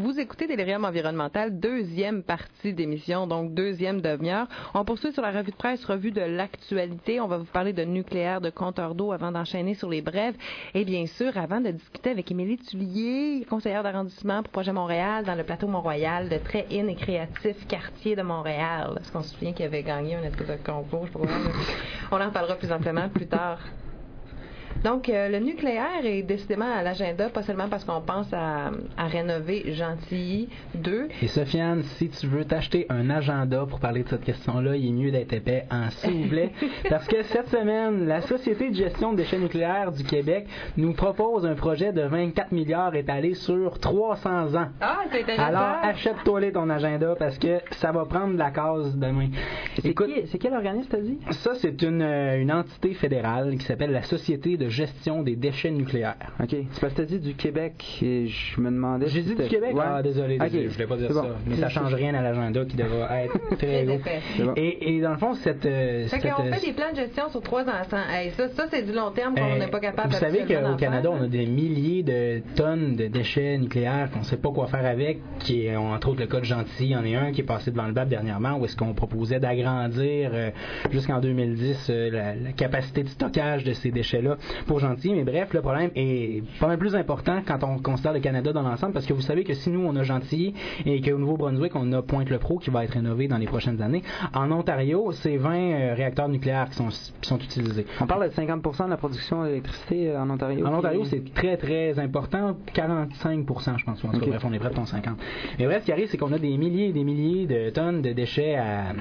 Vous écoutez Delirium Environnemental, deuxième partie d'émission, donc deuxième demi-heure. On poursuit sur la revue de presse, revue de l'actualité. On va vous parler de nucléaire, de compteur d'eau avant d'enchaîner sur les brèves. Et bien sûr, avant de discuter avec Émilie Tullier, conseillère d'arrondissement pour Projet Montréal dans le plateau Mont-Royal, de très in et créatif quartier de Montréal. Est-ce qu'on se souvient qu'il avait gagné un espèce de concours? Je sais pas comment, on en reparlera plus amplement plus tard. Donc, le nucléaire est décidément à l'agenda, pas seulement parce qu'on pense à rénover Gentilly 2. Et Sofiane, si tu veux t'acheter un agenda pour parler de cette question-là, il est mieux d'être épais en s'il vous plaît. Parce que cette semaine, la Société de gestion de déchets nucléaires du Québec nous propose un projet de 24 milliards étalé sur 300 ans. Ah, c'est intéressant. Alors, achète-toi ton agenda parce que ça va prendre de la case demain. C'est quel organisme, t'as dit? Ça, c'est une entité fédérale qui s'appelle la Société de gestion des déchets nucléaires. OK. C'est parce que t'as dit du Québec et je me demandais... J'ai dit du Québec? Ouais. Ah, désolé, Okay. je voulais pas dire C'est ça. bon. Mais ça change rien à l'agenda qui devra être très gros. Bon. Et dans le fond, Fait qu'on fait des plans de gestion sur 3 ans. Hey, ça c'est du long terme qu'on n'est pas capable de Vous savez qu'au Canada, faire, on a des milliers de tonnes de déchets nucléaires qu'on ne sait pas quoi faire avec, qui est entre autres le cas de Gentilly. Il y en a un qui est passé devant le BAP dernièrement, où est-ce qu'on proposait d'agrandir jusqu'en 2010 la capacité de stockage de ces déchets-là pour Gentilly. Mais bref, le problème est pas mal plus important quand on considère le Canada dans l'ensemble, parce que vous savez que si nous, on a Gentilly et qu'au Nouveau-Brunswick, on a Pointe-le-Pro qui va être rénové dans les prochaines années, en Ontario, c'est 20 réacteurs nucléaires qui sont utilisés. On parle de 50% de la production d'électricité en Ontario. En Ontario, c'est très, très important. 45%, je pense. Okay. Bref, on est prêt pour 50. Mais bref, ce qui arrive, c'est qu'on a des milliers et des milliers de tonnes de déchets à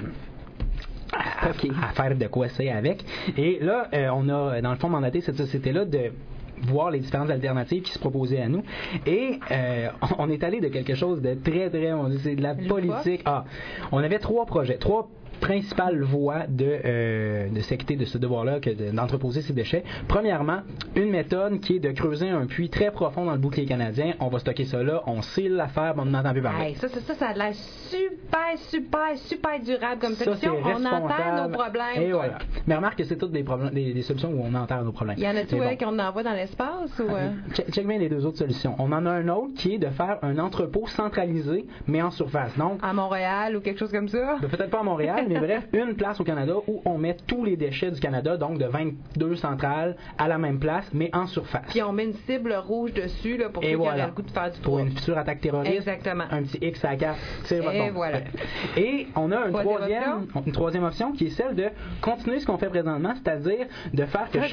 faire de quoi c'est avec. Et là, on a, dans le fond, mandaté cette société-là de voir les différentes alternatives qui se proposaient à nous. Et on est allé de quelque chose de très, très... c'est de la politique. On avait 3 projets, 3 principales voies de s'acquitter de ce devoir-là, d'entreposer ces déchets. Premièrement, une méthode qui est de creuser un puits très profond dans le bouclier canadien. On va stocker ça là, on scelle l'affaire, on n'entend plus parler. Hey, ça a l'air super durable comme solution. On enterre nos problèmes. Et voilà. Mais remarque que c'est toutes des solutions où on enterre nos problèmes. Il y en a tout qu'on envoie dans l'espace ou check bien les 2 autres solutions. On en a un autre qui est de faire un entrepôt centralisé, mais en surface. Donc, à Montréal ou quelque chose comme ça? Peut-être pas à Montréal, mais bref, une place au Canada où on met tous les déchets du Canada, donc de 22 centrales, à la même place, mais en surface. Puis on met une cible rouge dessus là, pour ceux qui auraient le goût de faire du pour une future attaque terroriste. Exactement. Un petit X à la carte. Et voilà. Et on a une troisième option qui est celle de continuer ce qu'on fait présentement, c'est-à-dire de faire que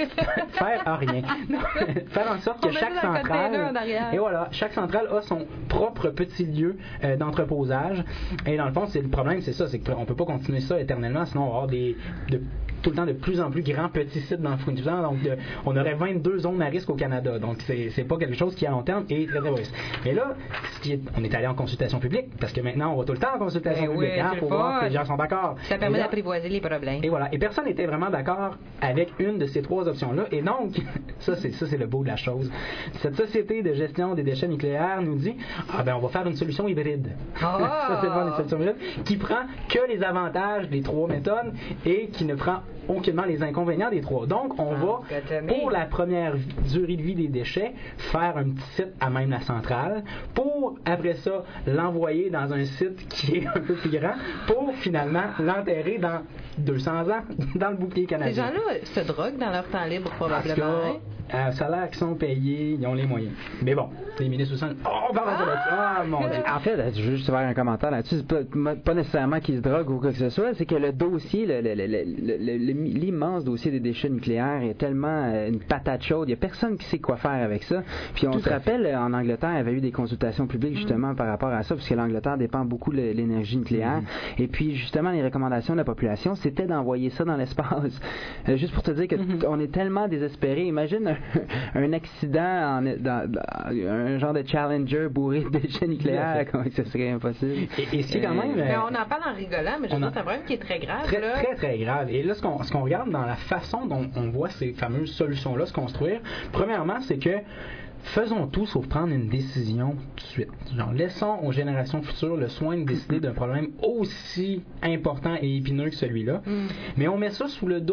faire en sorte que chaque centrale chaque centrale a son propre petit lieu d'entreposage. Et dans le fond, le problème, c'est ça, c'est qu'on peut pas continuer ça éternellement, sinon on va avoir tout le temps de plus en plus grands petits sites dans le fond du temps. Donc, on aurait 22 zones à risque au Canada. Donc, c'est pas quelque chose qui, à long terme, est très risque. Mais là, on est allé en consultation publique, parce que maintenant, on va tout le temps en consultation publique pour voir que les gens sont d'accord. Ça permet d'apprivoiser les problèmes. Et voilà. Et personne n'était vraiment d'accord avec une de ces 3 options-là. Et donc, ça, c'est le beau de la chose. Cette société de gestion des déchets nucléaires nous dit, on va faire une solution hybride. Ça, c'est bon, une solution hybride qui prend que les avantages des 3 méthodes et qui ne prend aucunement les inconvénients des 3. Donc, on va, pour la première durée de vie des déchets, faire un petit site à même la centrale, pour, après ça, l'envoyer dans un site qui est un peu plus grand, pour finalement l'enterrer dans 200 ans, dans le bouclier canadien. Ces gens-là se droguent dans leur temps libre, probablement. Ça a l'air qu'ils sont payés, ils ont les moyens. Mais bon, les ministres sont... on parle de ça. Mon Dieu. En fait, je veux juste faire un commentaire là-dessus. C'est pas nécessairement qu'ils se droguent ou quoi que ce soit, c'est que le dossier, l'immense dossier des déchets nucléaires est tellement une patate chaude. Il y a personne qui sait quoi faire avec ça. Puis on se rappelle, en Angleterre, il y avait eu des consultations publiques justement par rapport à ça, puisque l'Angleterre dépend beaucoup de l'énergie nucléaire. Et puis justement, les recommandations de la population, c'était d'envoyer ça dans l'espace. Juste pour te dire que on est tellement désespérés. Imagine un accident, un genre de Challenger bourré de déchets nucléaires, comment ce serait impossible. Et ce qui est quand même... on en parle en rigolant, mais je veux dire, c'est un problème qui est très grave. Très, très grave. Et là, ce qu'on regarde dans la façon dont on voit ces fameuses solutions-là se construire, premièrement, c'est que faisons tout sauf prendre une décision tout de suite. Genre, laissons aux générations futures le soin de décider d'un problème aussi important et épineux que celui-là. Mais on met ça sous le dos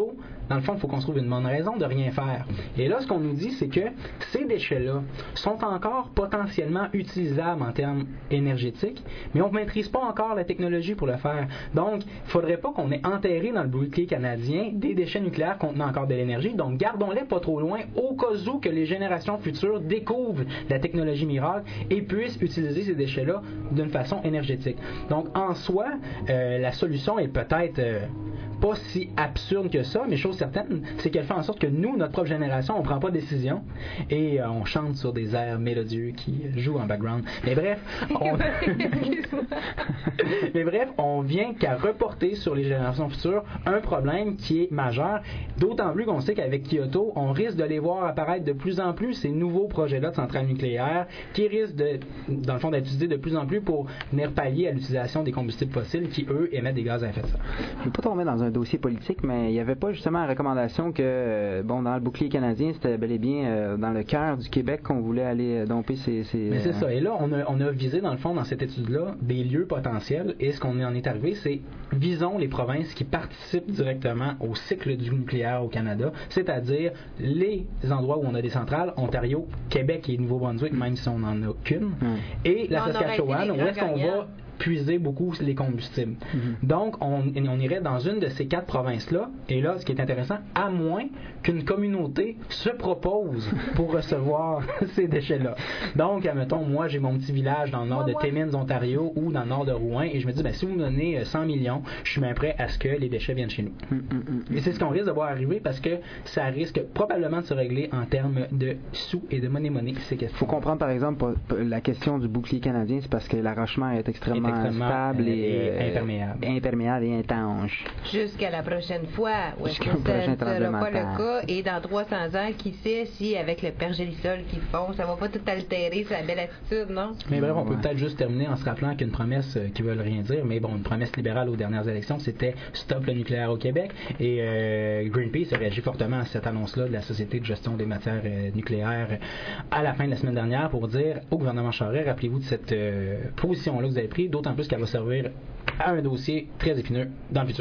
dans le fond, il faut qu'on trouve une bonne raison de rien faire. Et là, ce qu'on nous dit, c'est que ces déchets-là sont encore potentiellement utilisables en termes énergétiques, mais on ne maîtrise pas encore la technologie pour le faire. Donc, il ne faudrait pas qu'on ait enterré dans le bouclier canadien des déchets nucléaires contenant encore de l'énergie. Donc, gardons-les pas trop loin au cas où que les générations futures découvrent la technologie miracle et puissent utiliser ces déchets-là d'une façon énergétique. Donc, en soi, la solution est peut-être pas si absurde que ça, mais chose certaine, c'est qu'elle fait en sorte que nous, notre propre génération, on prend pas de décision et on chante sur des airs mélodieux qui jouent en background. Mais bref, on vient qu'à reporter sur les générations futures un problème qui est majeur, d'autant plus qu'on sait qu'avec Kyoto, on risque de les voir apparaître de plus en plus ces nouveaux projets-là de centrales nucléaires qui risquent dans le fond, d'être utilisés de plus en plus pour venir pallier à l'utilisation des combustibles fossiles qui, eux, émettent des gaz à effet de serre. Je ne veux pas tomber dans un dossier politique, mais il n'y avait pas justement la recommandation que, dans le bouclier canadien, c'était bel et bien dans le cœur du Québec qu'on voulait aller domper ces... Mais c'est ça. Et là, on a visé, dans le fond, dans cette étude-là, des lieux potentiels. Et ce qu'on en est arrivé, c'est visons les provinces qui participent directement au cycle du nucléaire au Canada, c'est-à-dire les endroits où on a des centrales, Ontario, Québec et Nouveau-Brunswick, même si on n'en a qu'une, et la Saskatchewan, où est-ce qu'on va puiser beaucoup les combustibles. Donc, on irait dans une de ces 4 provinces-là, et là, ce qui est intéressant, à moins qu'une communauté se propose pour recevoir ces déchets-là. Donc, admettons, moi, j'ai mon petit village dans le nord de Timmins, Ontario, ou dans le nord de Rouen, et je me dis, si vous me donnez 100 millions, je suis bien prêt à ce que les déchets viennent chez nous. Et c'est ce qu'on risque de voir arriver, parce que ça risque probablement de se régler en termes de sous et de monnaie ces questions. Il faut comprendre, par exemple, la question du bouclier canadien, c'est parce que l'arrachement est extrêmement stable et imperméable et intanche. Jusqu'à la prochaine fois, où est-ce que ça ne sera pas le cas, et dans 300 ans, qui sait si avec le pergélisol qu'ils font, ça va pas tout altérer sa belle attitude, non? Mais bref, on peut peut-être juste terminer en se rappelant qu'une promesse qui veut rien dire, mais bon, une promesse libérale aux dernières élections, c'était stop le nucléaire au Québec, et Greenpeace a réagi fortement à cette annonce-là de la Société de gestion des matières nucléaires à la fin de la semaine dernière pour dire au gouvernement Charest, rappelez-vous de cette position-là que vous avez prise, d'autant plus qu'elle va servir à un dossier très épineux dans le futur.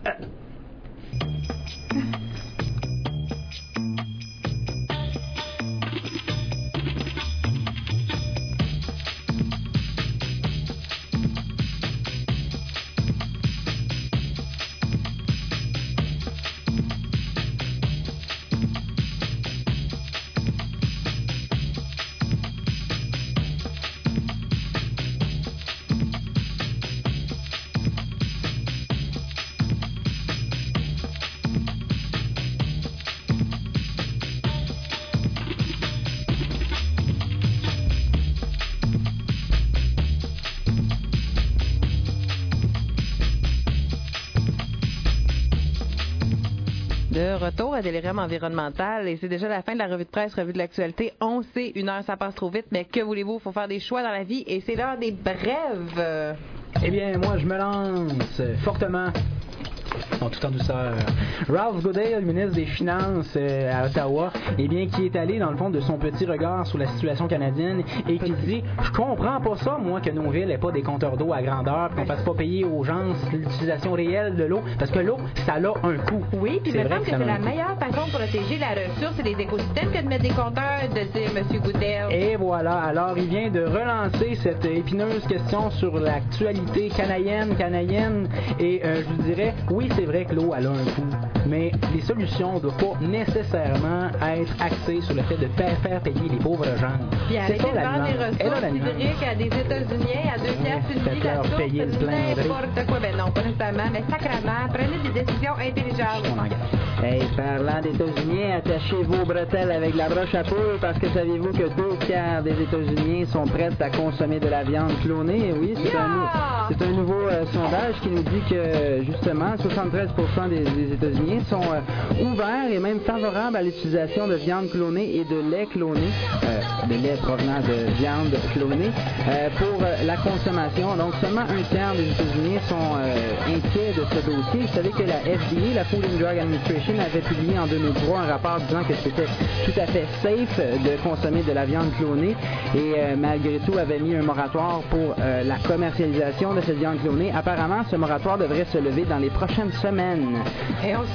De retour à Délirium environnemental, et c'est déjà la fin de la revue de presse, revue de l'actualité. On sait, 1 heure, ça passe trop vite, mais que voulez-vous, il faut faire des choix dans la vie, et c'est l'heure des brèves. Eh bien, moi, je me lance fortement. Tout en douceur. Ralph Goodale, ministre des Finances à Ottawa, eh bien, qui est allé dans le fond de son petit regard sur la situation canadienne et qui dit « Je comprends pas ça, moi, que nos villes n'aient pas des compteurs d'eau à grandeur, qu'on fasse pas payer aux gens l'utilisation réelle de l'eau, parce que l'eau, ça a un coût. » Oui, puis il me semble que c'est la meilleure façon de protéger la ressource et les écosystèmes que de mettre des compteurs, de dire M. Goodale. Et voilà, alors il vient de relancer cette épineuse question sur l'actualité canadienne, et je vous dirais, oui, c'est vrai que l'eau, elle a un coût, mais les solutions ne doivent pas nécessairement être axées sur le fait de faire payer les pauvres gens. Puis arrêtez de vendre des ressources hydriques à des États-Unis à 2 piastres une vie, la source, n'importe quoi. Ben non, pas nécessairement, mais sacrément, prenez des décisions intelligentes. On engage. Hey, parlant d'États-Unis, attachez vos bretelles avec la broche à poule, parce que savez-vous que 2/3 des États-Unis sont prêts à consommer de la viande clonée? Et oui, c'est un nouveau sondage qui nous dit que, justement, 73% des États-Unis sont ouverts et même favorables à l'utilisation de viande clonée et de lait cloné, de lait provenant de viande clonée, pour la consommation. Donc, seulement 1/3 des États-Unis sont inquiets de ce dossier. Vous savez que la FDA, la Food and Drug Administration, avait publié en 2003 un rapport disant que c'était tout à fait safe de consommer de la viande clonée et malgré tout avait mis un moratoire pour la commercialisation de cette viande clonée. Apparemment, ce moratoire devrait se lever dans les prochaines semaines. Et on se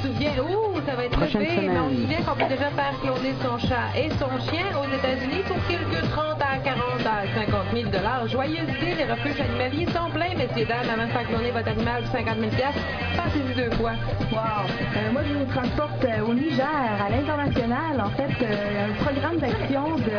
souvient, ça va être Prochaine levé, semaine. mais on se souvient qu'on peut déjà faire cloner son chat et son chien aux États-Unis pour quelques 30 à 40 à 50 000 $. Joyeuse idée, les refuges animaliers sont pleins, messieurs, dames, avant de faire cloner votre animal pour 50 000 $. Pensez-y 2 fois. Wow! Moi, je vous transporte au Niger, à l'international. En fait, un programme d'action de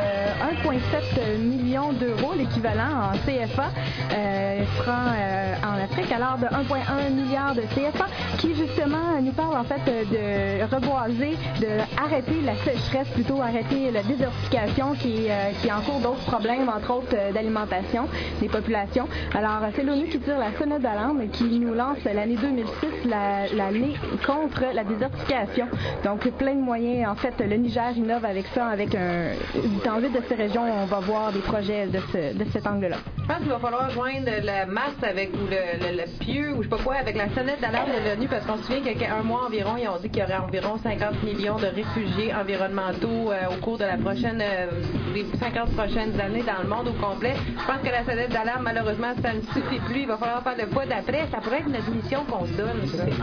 1,7 million d'euros, l'équivalent en CFA, francs en Afrique, alors de 1,1 milliard de CFA, qui justement nous parle en fait de reboiser, de arrêter la sécheresse, plutôt arrêter la désertification qui encourt d'autres problèmes, entre autres d'alimentation des populations. Alors, c'est l'ONU qui tire la sonnette d'alarme et qui nous lance l'année 2006 l'année contre la désertification. Donc, plein de moyens. En fait, le Niger innove avec ça, avec dans une de ces régions, on va voir des projets de cet angle-là. Je pense qu'il va falloir joindre la masse avec, ou le pieu, ou je sais pas quoi, avec la sonnette d'alarme de l'ONU, parce qu'on se souvient qu'un mois environ, ils ont dit qu'il y aurait environ 50 millions de réfugiés environnementaux au cours de des 50 prochaines années dans le monde au complet. Je pense que la sonnette d'alarme, malheureusement, ça ne suffit plus. Il va falloir faire le pas d'après. Ça pourrait être notre mission qu'on se donne.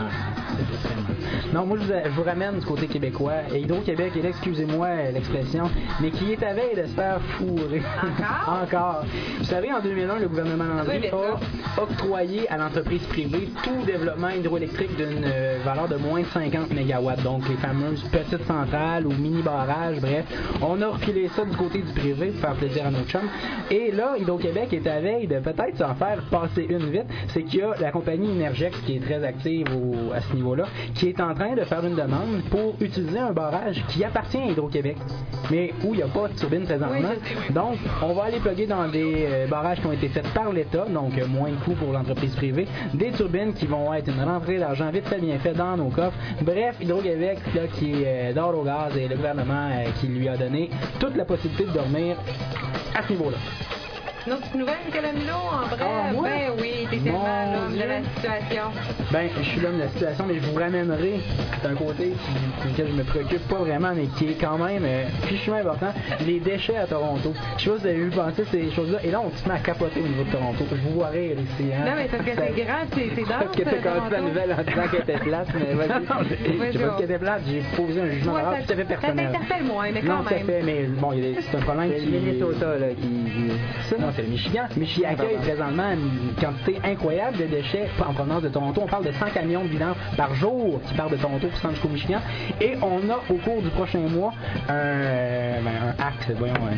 Non, moi, je vous ramène du côté québécois. Et Hydro-Québec, et là, excusez-moi l'expression, mais qui est à veille de se faire fourrer. Encore? Encore. Vous savez, en 2001, le gouvernement Landry a octroyé à l'entreprise privée tout développement hydroélectrique d'une valeur de moins de 50 MW. Donc, les fameuses petites centrales ou mini-barrages, bref. On a refilé ça du côté du privé pour faire plaisir à nos chums. Et là, Hydro-Québec est à veille de peut-être s'en faire passer une vite. C'est qu'il y a la compagnie Énergex qui est très active à ce niveau-là, qui est en train de faire une demande pour utiliser un barrage qui appartient à Hydro-Québec, mais où il n'y a pas de turbine présentement. Donc, on va aller plugger dans des barrages qui ont été faits par l'État, donc moins de coûts pour l'entreprise privée, des turbines qui vont être une rentrée d'argent vite fait, bien fait dans nos coffres. Bref, Hydro-Québec, là, qui dort au gaz, et le gouvernement qui lui a donné toute la possibilité de dormir à ce niveau-là. Une autre nouvelle, Nicolas Milot, en vrai? Moi? Ben oui, t'es tellement l'homme de la situation. Ben, je suis l'homme de la situation, mais je vous ramènerai d'un côté duquel je me préoccupe pas vraiment, mais qui est quand même fichement important, les déchets à Toronto. Je sais pas si vous avez vu penser ces choses-là, et là, on se met à capoter au niveau de Toronto. Je vous vois rire ici, hein? Non, mais parce que c'est grand, c'est dense. Parce que t'as commencé la nouvelle en disant qu'elle était plate, mais vas-y. J'ai pas dit qu'elle était plate, j'ai posé un jugement moral tout à fait personnel. Ça t'interpelle moins, mais quand non, même. tout à fait, mais bon, c'est un problème C'est qui... le Minnesota, là, Ça, non, c'est le Michigan. Michigan accueille présentement une quantité incroyable de déchets en provenance de Toronto. On parle de 100 camions de vidange par jour qui partent de Toronto pour s'en jusqu'au Michigan. Et on a au cours du prochain mois un acte,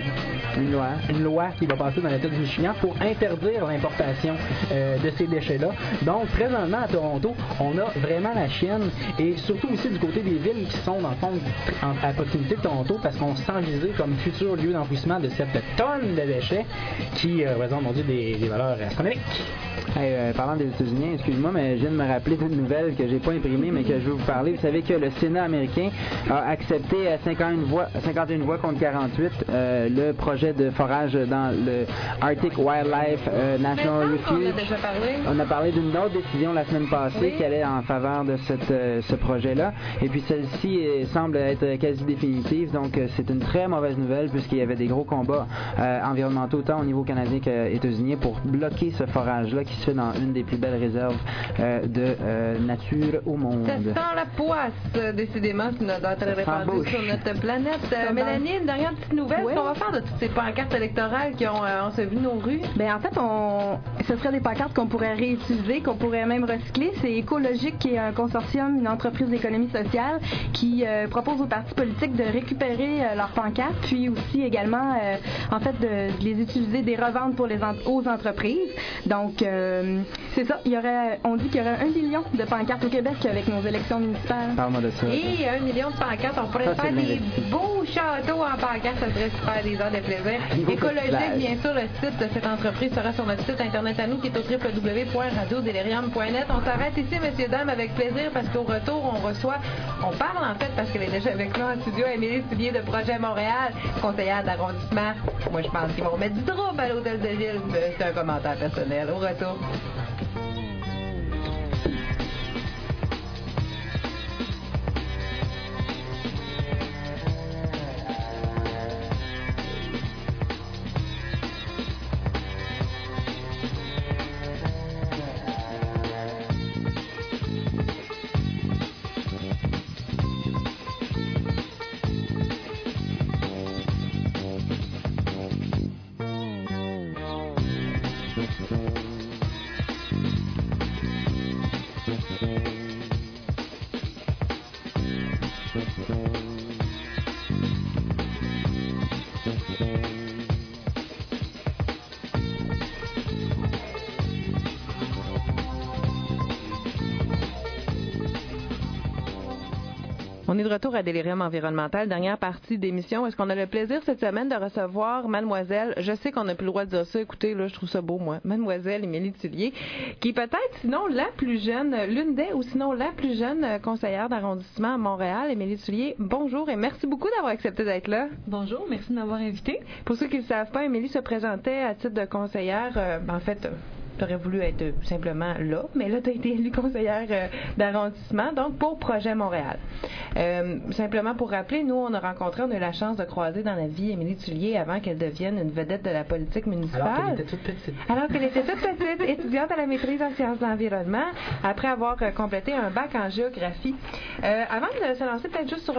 une loi qui va passer dans l'État du Michigan pour interdire l'importation de ces déchets-là. Donc, présentement à Toronto, on a vraiment la chienne, et surtout aussi du côté des villes qui sont dans le fond à proximité de Toronto, parce qu'on se sent visé comme futur lieu d'enfouissement de cette tonne de déchets qui représentent, mon Dieu, des valeurs astronomiques. Hey, parlant des États-Unis, excuse-moi, mais je viens de me rappeler d'une nouvelle que j'ai pas imprimée, mais que je vais vous parler. Vous savez que le Sénat américain a accepté à 51 voix contre 48 le projet de forage dans le Arctic Wildlife National Refuge. On a parlé d'une autre décision la semaine passée qui allait en faveur de ce projet-là. Et puis celle-ci semble être quasi définitive, donc c'est une très mauvaise nouvelle puisqu'il y avait des gros combats environnementaux tant au niveau canadien qu'états-unien pour bloquer ce forage-là qui se fait dans une des plus belles réserves de nature au monde. Ça sent la poisse, décidément, c'est notre très répandu sur notre planète. Mélanie, une dernière petite nouvelle, qu'est-ce qu'on va faire de toutes ces pancartes électorales qui ont enseveli nos rues? Ben en fait, ce serait des pancartes qu'on pourrait réutiliser, qu'on pourrait même recycler. C'est Écologique, qui est un consortium, une entreprise d'économie sociale, qui propose aux partis politiques de récupérer leurs pancartes, puis aussi également, en fait, de les utiliser, des revendre pour aux entreprises. Donc, c'est ça. On dit qu'il y aurait 1 million de pancartes au Québec avec nos élections municipales. Parle-moi de ça. Et 1 million de pancartes, on pourrait faire des beaux châteaux en pancartes, ça serait super, des heures de plaisir. Écologique, bien sûr, le site de cette entreprise sera sur notre site internet à nous, qui est au www.radiodelirium.net. On s'arrête ici, messieurs, dames, avec plaisir, parce qu'au retour, on parle en fait, parce qu'elle est déjà avec nous en studio, Émilie Soulier de Projet Montréal, conseillère d'arrondissement. Moi, je pense qu'ils vont mettre du trouble à l'hôtel de ville. C'est un commentaire personnel. Au retour. On est de retour à Délirium environnemental, dernière partie d'émission. Est-ce qu'on a le plaisir cette semaine de recevoir mademoiselle, je sais qu'on n'a plus le droit de dire ça, écoutez, là, je trouve ça beau, moi, mademoiselle Émilie Tullier, qui est peut-être, sinon, la plus jeune, l'une des, ou sinon la plus jeune conseillère d'arrondissement à Montréal. Émilie Tullier, bonjour et merci beaucoup d'avoir accepté d'être là. Bonjour, merci de m'avoir invitée. Pour ceux qui ne le savent pas, Émilie se présentait à titre de conseillère, en fait... Tu aurais voulu être simplement là, mais là, tu as été élue conseillère d'arrondissement, donc pour Projet Montréal. Simplement pour rappeler, nous, on a eu la chance de croiser dans la vie Émilie Tullier avant qu'elle devienne une vedette de la politique municipale. Alors qu'elle était toute petite, étudiante à la maîtrise en sciences de l'environnement, après avoir complété un bac en géographie. Avant de se lancer peut-être juste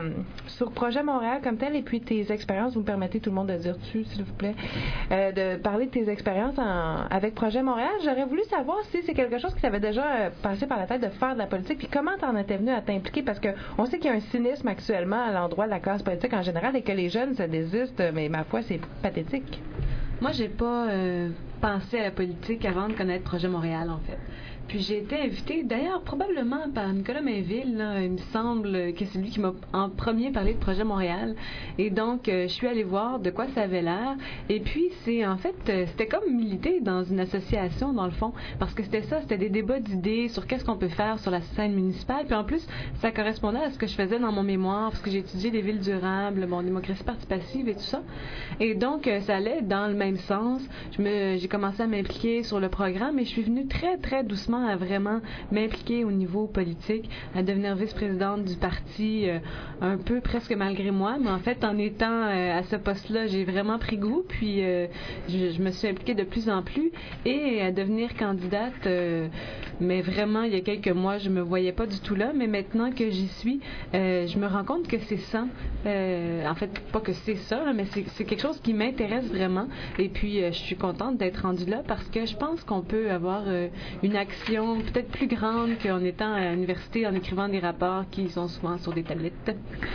sur Projet Montréal comme tel, et puis tes expériences, vous me permettez tout le monde de dire dessus, s'il vous plaît, de parler de tes expériences avec Projet Montréal. J'aurais voulu savoir si c'est quelque chose qui t'avait déjà passé par la tête de faire de la politique, puis comment t'en étais venu à t'impliquer, parce qu'on sait qu'il y a un cynisme actuellement à l'endroit de la classe politique en général et que les jeunes se désistent, mais ma foi, c'est pathétique. Moi, j'ai pas pensé à la politique avant de connaître Projet Montréal, en fait. Puis j'ai été invitée, d'ailleurs, probablement par Nicolas Mainville, là, il me semble que c'est lui qui m'a en premier parlé de Projet Montréal. Et donc, je suis allée voir de quoi ça avait l'air. Et puis, c'était comme militer dans une association, dans le fond, parce que c'était des débats d'idées sur qu'est-ce qu'on peut faire sur la scène municipale. Puis en plus, ça correspondait à ce que je faisais dans mon mémoire, parce que j'ai étudié des villes durables, démocratie participative et tout ça. Et donc, ça allait dans le même sens. J'ai commencé à m'impliquer sur le programme et je suis venue très, très doucement à vraiment m'impliquer au niveau politique, à devenir vice-présidente du parti, un peu presque malgré moi, mais en fait, en étant à ce poste-là, j'ai vraiment pris goût, puis je me suis impliquée de plus en plus, et à devenir candidate, mais vraiment, il y a quelques mois, je me voyais pas du tout là, mais maintenant que j'y suis, je me rends compte que c'est ça. En fait, pas que c'est ça, là, mais c'est quelque chose qui m'intéresse vraiment, et puis je suis contente d'être rendue là, parce que je pense qu'on peut avoir une action peut-être plus grande qu'en étant à l'université en écrivant des rapports qui sont souvent sur des tablettes.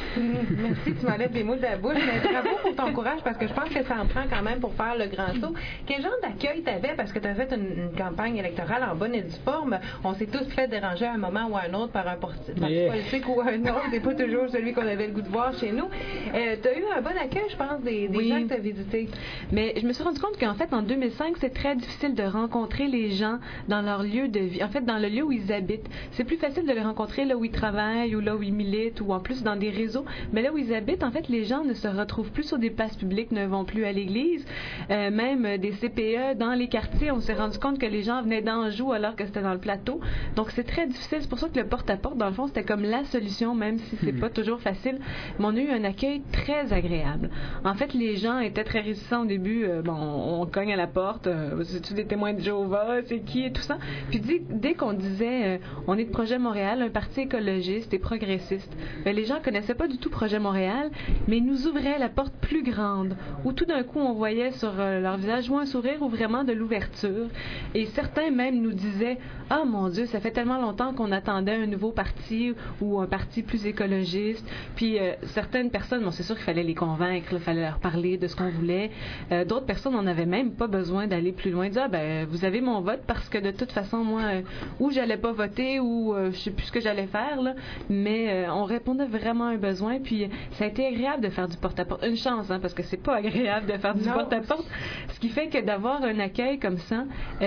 Merci, tu m'enlèves les mots de la bouche, mais bravo pour ton courage parce que je pense que ça en prend quand même pour faire le grand saut. Quel genre d'accueil t'avais parce que tu as fait une campagne électorale en bonne et due forme? On s'est tous fait déranger à un moment ou à un autre par un parti politique ou un autre, c'est pas toujours celui qu'on avait le goût de voir chez nous. Tu as eu un bon accueil, je pense, des gens que tu as visités. Mais je me suis rendu compte qu'en fait, en 2005, c'est très difficile de rencontrer les gens dans leur lieu de vie. En fait, dans le lieu où ils habitent. C'est plus facile de les rencontrer là où ils travaillent ou là où ils militent ou en plus dans des réseaux. Mais là où ils habitent, en fait, les gens ne se retrouvent plus sur des places publiques, ne vont plus à l'église. Même des CPE dans les quartiers, on s'est rendu compte que les gens venaient d'Anjou alors que c'était dans le plateau. Donc, c'est très difficile. C'est pour ça que le porte-à-porte, dans le fond, c'était comme la solution, même si c'est pas toujours facile. Mais on a eu un accueil très agréable. En fait, les gens étaient très réticents au début. On cogne à la porte. C'est-tu des témoins de Jéhovah? C'est qui? Et tout ça. Puis dès qu'on disait on est de Projet Montréal, un parti écologiste et progressiste, les gens connaissaient pas du tout Projet Montréal, mais ils nous ouvraient la porte plus grande, où tout d'un coup on voyait sur leur visage ou un sourire ou vraiment de l'ouverture. Et certains même nous disaient « Ah mon Dieu, ça fait tellement longtemps qu'on attendait un nouveau parti ou un parti plus écologiste. » Puis certaines personnes, c'est sûr qu'il fallait les convaincre, il fallait leur parler de ce qu'on voulait. D'autres personnes, on n'avait même pas besoin d'aller plus loin, dire « vous avez mon vote parce que de toute façon, moi, ou j'allais pas voter ou je sais plus ce que j'allais faire, là, mais on répondait vraiment à un besoin, puis ça a été agréable de faire du porte-à-porte. Une chance, parce que c'est pas agréable de faire du porte-à-porte. Ce qui fait que d'avoir un accueil comme ça,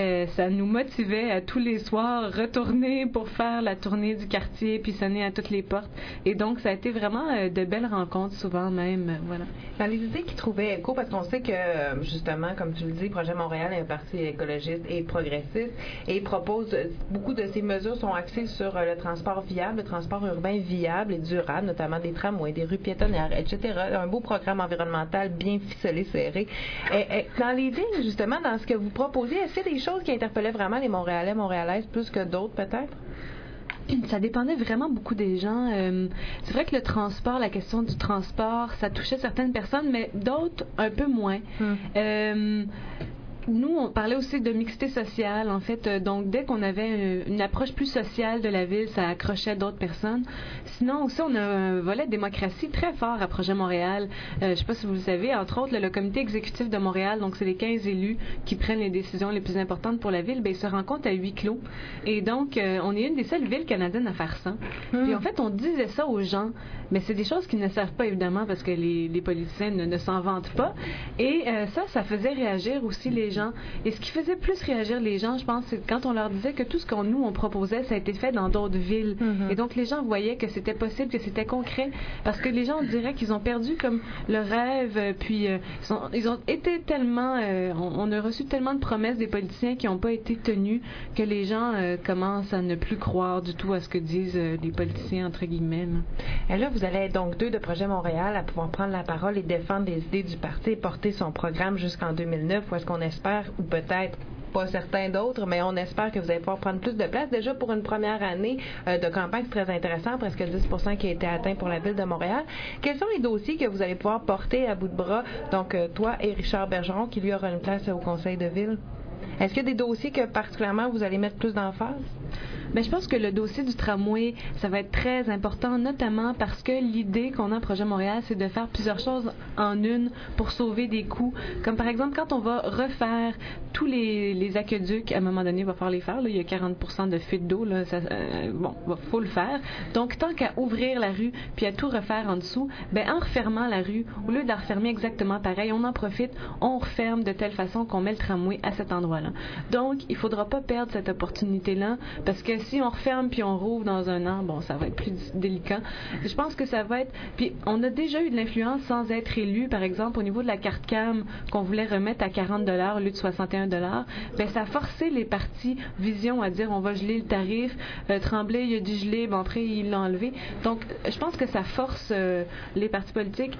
ça nous motivait à tous les soirs retourner pour faire la tournée du quartier, puis sonner à toutes les portes. Et donc, ça a été vraiment de belles rencontres, souvent même, voilà. Dans les idées qui trouvaient écho, parce qu'on sait que, justement, comme tu le dis, Projet Montréal est un parti écologiste et progressiste, et il propose beaucoup de ces mesures sont axées sur le transport viable, le transport urbain viable et durable, notamment des tramways, des rues piétonnières, etc. Un beau programme environnemental bien ficelé, serré. Dans les lignes, justement, dans ce que vous proposez, est-ce qu'il y a des choses qui interpellaient vraiment les Montréalais, Montréalaises, plus que d'autres, peut-être? Ça dépendait vraiment beaucoup des gens. C'est vrai que le transport, la question du transport, ça touchait certaines personnes, mais d'autres un peu moins. nous, on parlait aussi de mixité sociale, en fait. Donc, dès qu'on avait une approche plus sociale de la ville, ça accrochait d'autres personnes. Sinon, aussi, on a un volet de démocratie très fort à Projet Montréal. Je ne sais pas si vous le savez, entre autres, le comité exécutif de Montréal, donc c'est les 15 élus qui prennent les décisions les plus importantes pour la ville, ils se rencontrent à huis clos. Et donc, on est une des seules villes canadiennes à faire ça. Puis, en fait, on disait ça aux gens, mais c'est des choses qu'ils ne savent pas, évidemment, parce que les politiciens ne s'en vantent pas. Et ça faisait réagir aussi les gens. Et ce qui faisait plus réagir les gens, je pense, c'est quand on leur disait que tout ce qu'on nous proposait, ça a été fait dans d'autres villes. Et donc, les gens voyaient que c'était possible, que c'était concret. Parce que les gens, on dirait qu'ils ont perdu comme le rêve, puis ils ont été tellement... on a reçu tellement de promesses des politiciens qui n'ont pas été tenues que les gens commencent à ne plus croire du tout à ce que disent les politiciens, entre guillemets. Et là, vous allez être donc 2 de Projet Montréal à pouvoir prendre la parole et défendre les idées du parti et porter son programme jusqu'en 2009, où est-ce qu'on espère, ou peut-être pas certains d'autres, mais on espère que vous allez pouvoir prendre plus de place. Déjà, pour une première année de campagne, c'est très intéressant, presque 10% qui a été atteint pour la Ville de Montréal. Quels sont les dossiers que vous allez pouvoir porter à bout de bras? Donc, toi et Richard Bergeron, qui lui aura une place au Conseil de Ville. Est-ce qu'il y a des dossiers que particulièrement vous allez mettre plus d'emphase? Bien, je pense que le dossier du tramway, ça va être très important, notamment parce que l'idée qu'on a à Projet Montréal, c'est de faire plusieurs choses en une pour sauver des coûts. Comme par exemple, quand on va refaire tous les aqueducs, à un moment donné, il va falloir les faire. Là, il y a 40% de fuite d'eau. Là, faut le faire. Donc, tant qu'à ouvrir la rue puis à tout refaire en dessous, en refermant la rue, au lieu de la refermer exactement pareil, on en profite, on referme de telle façon qu'on met le tramway à cet endroit-là. Donc, il ne faudra pas perdre cette opportunité-là parce que si on referme puis on rouvre dans un an, ça va être plus délicat. Je pense que ça va être... Puis on a déjà eu de l'influence sans être élu, par exemple, au niveau de la carte CAM qu'on voulait remettre à 40$ au lieu de 61$. Ça a forcé les partis Vision à dire on va geler le tarif. Tremblay, il a dit geler, après il l'a enlevé. Donc, je pense que ça force les partis politiques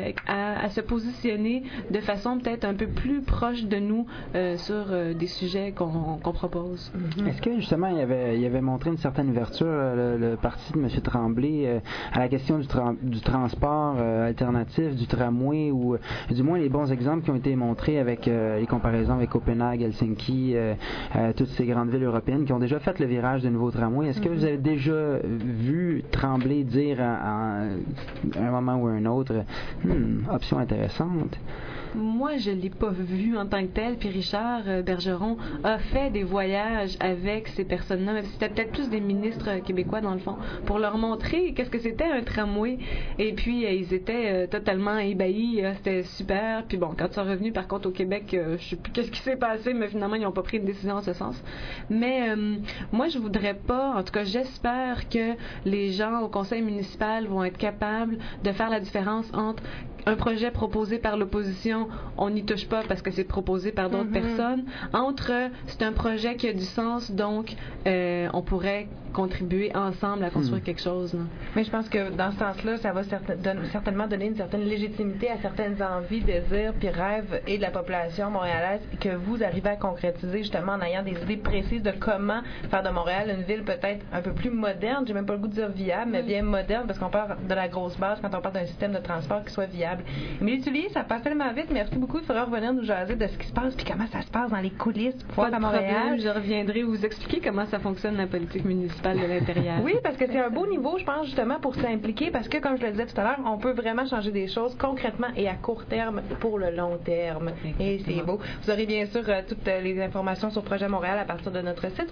à se positionner de façon peut-être un peu plus proche de nous sur des sujets qu'on propose. Est-ce que justement il avait montré une certaine ouverture, le parti de M. Tremblay, à la question du transport alternatif, du tramway, ou du moins les bons exemples qui ont été montrés avec les comparaisons avec Copenhague, Helsinki, toutes ces grandes villes européennes qui ont déjà fait le virage de nouveaux tramways. Est-ce que vous avez déjà vu Tremblay dire à un moment ou à un autre option intéressante? Moi, je ne l'ai pas vu en tant que tel. Puis Richard Bergeron a fait des voyages avec ces personnes-là. Mais c'était peut-être plus des ministres québécois, dans le fond, pour leur montrer qu'est-ce que c'était un tramway. Et puis, ils étaient totalement ébahis. C'était super. Puis bon, quand ils sont revenus, par contre, au Québec, je ne sais plus qu'est-ce qui s'est passé, mais finalement, ils n'ont pas pris de décision en ce sens. Mais moi, je voudrais pas, en tout cas, j'espère que les gens au conseil municipal vont être capables de faire la différence entre un projet proposé par l'opposition, on n'y touche pas parce que c'est proposé par d'autres personnes, entre c'est un projet qui a du sens, donc on pourrait contribuer ensemble à construire quelque chose. Là. Mais je pense que dans ce sens-là, ça va certainement donner une certaine légitimité à certaines envies, désirs puis rêves et de la population montréalaise que vous arrivez à concrétiser justement en ayant des idées précises de comment faire de Montréal une ville peut-être un peu plus moderne, j'ai même pas le goût de dire viable, mais bien moderne parce qu'on parle de la grosse base quand on parle d'un système de transport qui soit viable. Mais Tullier, ça passe tellement vite. Merci beaucoup. Il faudra revenir nous jaser de ce qui se passe puis comment ça se passe dans les coulisses pour à Montréal. Je reviendrai vous expliquer comment ça fonctionne la politique municipale de l'intérieur. Oui, parce que c'est un beau niveau, je pense, justement, pour s'impliquer parce que, comme je le disais tout à l'heure, on peut vraiment changer des choses concrètement et à court terme pour le long terme. Et c'est beau. Vous aurez bien sûr toutes les informations sur Projet Montréal à partir de notre site au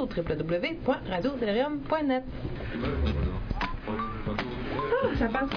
www.radiodelirium.net. Ça passe.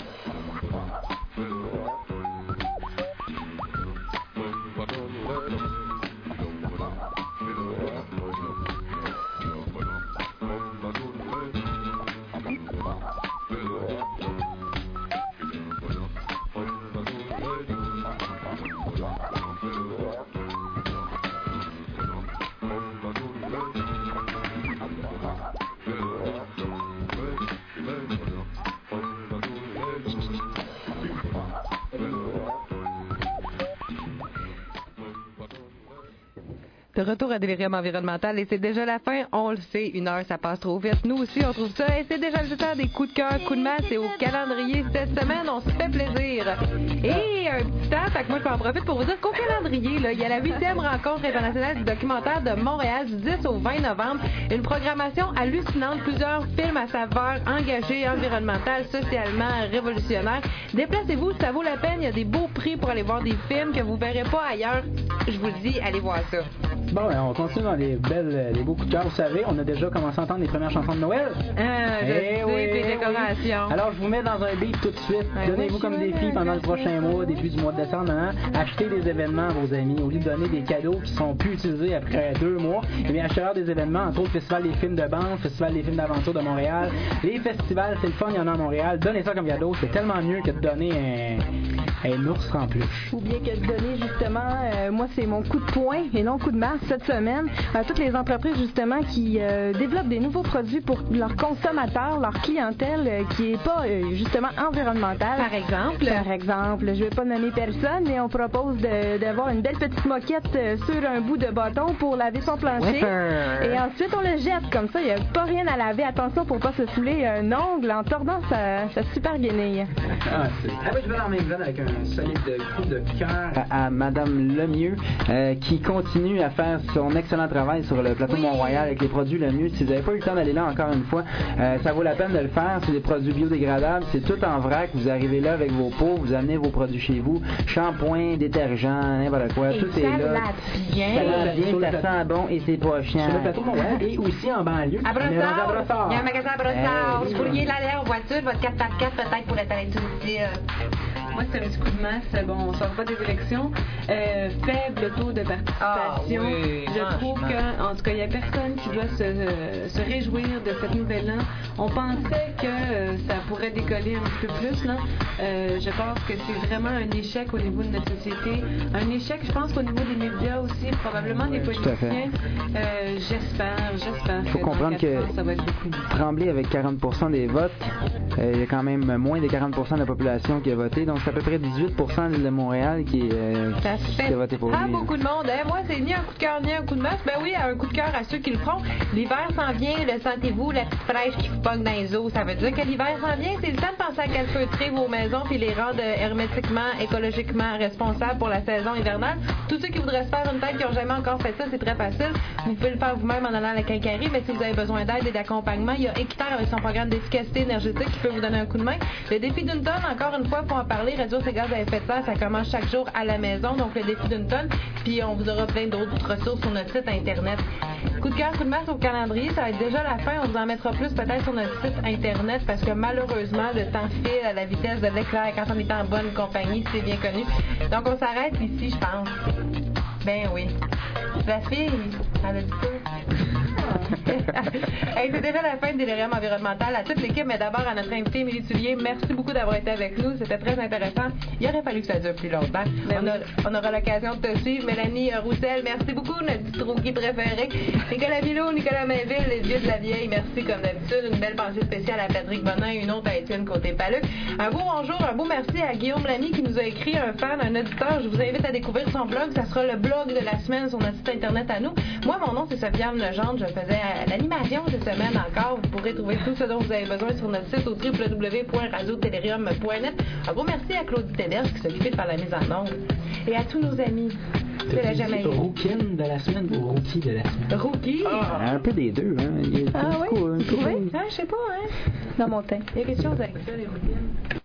De retour à Délirium environnemental et c'est déjà la fin. On le sait, 1 heure, ça passe trop vite. Nous aussi, on trouve ça. Et c'est déjà le temps des coups de cœur, coups de masse et au calendrier. Cette semaine, on se fait plaisir. Et un petit temps, fait que moi, je peux en profiter pour vous dire qu'au calendrier, là, il y a la 8e rencontre internationale du documentaire de Montréal du 10 au 20 novembre. Une programmation hallucinante. Plusieurs films à saveur engagée, environnementale, socialement révolutionnaire. Déplacez-vous, ça vaut la peine. Il y a des beaux prix pour aller voir des films que vous verrez pas ailleurs. Je vous le dis, allez voir ça. Bon, on continue dans les beaux coups de cœur. Vous savez, on a déjà commencé à entendre les premières chansons de Noël. Les décorations. Oui. Alors, je vous mets dans un beat tout de suite. Donnez-vous comme défi pendant le prochain mois, début du mois de décembre, achetez des événements à vos amis. Au lieu de donner des cadeaux qui sont plus utilisés après 2 mois, eh bien, achetez-leur des événements, entre autres, Festival des films de bande, Festival des films d'aventure de Montréal. Les festivals, c'est le fun, il y en a à Montréal. Donnez ça comme cadeau, c'est tellement mieux que de donner un ours en peluche. Ou bien que de donner, justement, moi, c'est mon coup de poing et non coup de masse cette semaine. Toutes les entreprises, justement, qui développent des nouveaux produits pour leurs consommateurs, leur clientèle qui n'est pas, justement, environnementale. Par exemple, je ne vais pas nommer personne, mais on propose d'avoir une belle petite moquette sur un bout de bâton pour laver son plancher. Et ensuite, on le jette. Comme ça, il n'y a pas rien à laver. Attention pour ne pas se fouler un ongle en tordant sa super guenille. Je vais dans la même veine avec un solide coup de cœur à Madame Lemieux qui continue à faire son excellent travail sur le plateau Mont-Royal avec les produits Lemieux. Si vous n'avez pas eu le temps d'aller là encore une fois, ça vaut la peine de le faire. C'est des produits biodégradables, c'est tout en vrac. Vous arrivez là avec vos pots, vous amenez vos produits chez vous, shampoing, détergent, n'importe quoi, tout est là. Ça sent bon et c'est pas chiant. Sur le plateau Mont-Royal et aussi en banlieue. À Brossard. Il y a un magasin à Brossard. Vous pourriez l'aller en voiture, votre 4x4 peut-être pour être à utile. Moi, c'est un petit coup de masse. Bon, on ne sort pas des élections. Faible taux de participation. Je trouve qu'en tout cas, il n'y a personne qui doit se réjouir de cette nouvelle-là. On pensait que ça pourrait décoller un petit peu plus. Là. Je pense que c'est vraiment un échec au niveau de notre société. Un échec, je pense, au niveau des médias aussi, probablement des politiciens. J'espère. Il faut comprendre que ça va être beaucoup. Tremblay, avec 40% des votes, il y a quand même moins de 40% de la population qui a voté. Donc, c'est à peu près 18% de l'île de Montréal qui a voté pour lui. Beaucoup de monde. Moi, c'est ni un coup de cœur, ni un coup de masse. Ben oui, un coup de cœur à ceux qui le feront. L'hiver s'en vient, le sentez-vous, la petite fraîche qui vous pogne dans les os. Ça veut dire que l'hiver s'en vient. C'est le temps de penser à calfeutrer vos maisons puis les rendre hermétiquement, écologiquement responsables pour la saison hivernale. Tous ceux qui voudraient se faire une tête qui n'ont jamais encore fait ça, c'est très facile. Vous pouvez le faire vous-même en allant à la quincaillerie, mais si vous avez besoin d'aide et d'accompagnement, il y a Équiterre avec son programme d'efficacité énergétique qui peut vous donner un coup de main. Le défi d'une tonne, encore une fois, pour en parler, réduire ses gaz à effet de serre, ça commence chaque jour à la maison, donc le défi d'une tonne, puis on vous aura plein d'autres ressources sur notre site internet. Coup de cœur, coup de masse au calendrier, ça va être déjà la fin, on vous en mettra plus peut-être sur notre site internet, parce que malheureusement, le temps file à la vitesse de l'éclair quand on est en bonne compagnie, c'est bien connu. Donc on s'arrête ici, je pense. Ben oui. La fille, elle a dit ça. Hey, c'est déjà la fin de Délirium environnemental. À toute l'équipe, mais d'abord à notre invité, Émilie Tullier, merci beaucoup d'avoir été avec nous. C'était très intéressant. Il aurait fallu que ça dure plus longtemps. On aura l'occasion de te suivre. Mélanie Roussel, merci beaucoup, notre petit rookie préféré. Nicolas Milot, Nicolas Mainville, les vieux de la vieille, merci comme d'habitude. Une belle pensée spéciale à Patrick Bonin, une autre à Étienne Côté-Paluc. Un beau bonjour, un beau merci à Guillaume Lamy qui nous a écrit, un fan, un auditeur. Je vous invite à découvrir son blog. Ça sera le blog de la semaine sur notre site internet à nous. Moi, mon nom, c'est Sofiane Legendre. Je faisais l'animation cette semaine encore. Vous pourrez trouver tout ce dont vous avez besoin sur notre site au www.radiotelerium.net. Un gros merci à Claudie Téberge qui s'occupait de faire la mise en onde. Et à tous nos amis de la Jamaïque. Rookie de la semaine ou Rookie de la semaine? Rookie? Un peu des deux, hein. Oui? Je sais pas, hein. Dans mon teint. Il y a quelque chose avec ça, les rookies.